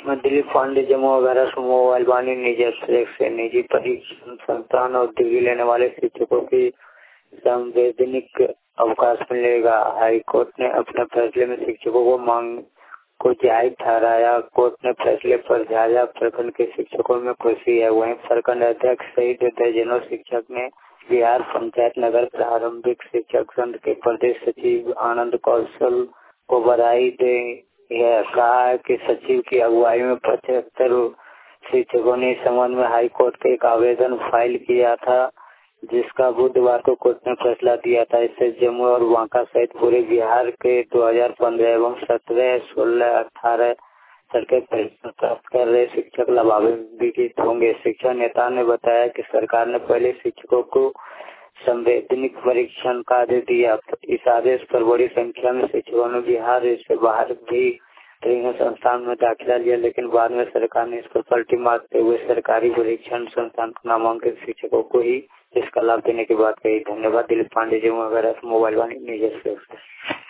मैं दिलीप पांडे जम्मू वगैरह से मोबाइल वाणी निजी से निजी परीक्षण संस्थान और डिग्री लेने वाले शिक्षकों की संवैधानिक अवकाश मिलेगा। हाई कोर्ट ने अपने फैसले में शिक्षकों को मांग को जायज ठहराया। कोर्ट ने फैसले पर झाझा प्रखंड के शिक्षकों में खुशी है। वहीं प्रखंड अध्यक्ष सहित दर्जनों शिक्षक ने बिहार पंचायत नगर प्रारंभिक शिक्षक संघ के प्रदेश सचिव आनंद कौशल को बधाई दे यह कहा है कि सचिव की अगुवाई में 75 शिक्षकों ने इस संबंध में हाई कोर्ट के एक आवेदन फाइल किया था, जिसका बुधवार को कोर्ट ने फैसला दिया था। इससे जम्मू और बांका सहित पूरे बिहार के 2015 एवं 17, 16, 18 सरकारी परीक्षा प्राप्त कर रहे शिक्षक लाभान्वित होंगे। शिक्षा नेता ने बताया कि सरकार ने पहले शिक्षकों को संवैधानिक परीक्षण का आदेश दिया। इस आदेश पर बड़ी संख्या में शिक्षकों ने बिहार से बाहर भी ट्रेनिंग संस्थान में दाखिला लिया, लेकिन बाद में सरकार ने इस पर पलटी मारते हुए सरकारी परीक्षण संस्थान को नामांकित शिक्षकों को ही इसका लाभ देने की बात कही। धन्यवाद। दिलीप पांडे जी वगैरह मोबाइल वाणी निजी से।